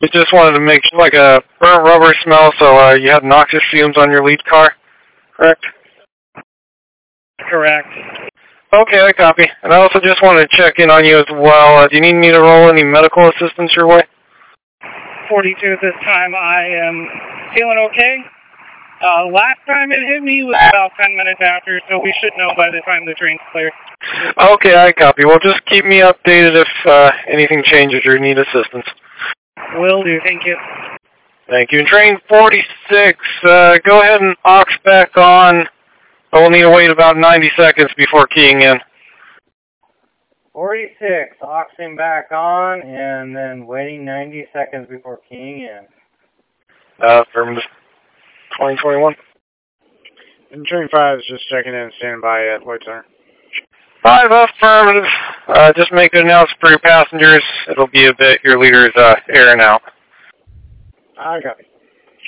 You just wanted to make like a burnt rubber smell, so you had noxious fumes on your lead car, correct? Correct. Okay, I copy. And I also just wanted to check in on you as well. Do you need me to roll any medical assistance your way? 42 at this time. I am feeling okay. Last time it hit me was about 10 minutes after, so we should know by the time the train's clear. Okay, I copy. Well, just keep me updated if anything changes or you need assistance. Will do. Thank you. Thank you. And train 46, go ahead and aux back on. We'll need to wait about 90 seconds before keying in. 46, auxing back on, and then waiting 90 seconds before keying in. Affirmative. 2021. And train 5 is just checking in, standing by at Lloyd Center. 5 affirmative. Just make an announcement for your passengers. It'll be a bit your leader's airing out. I copy.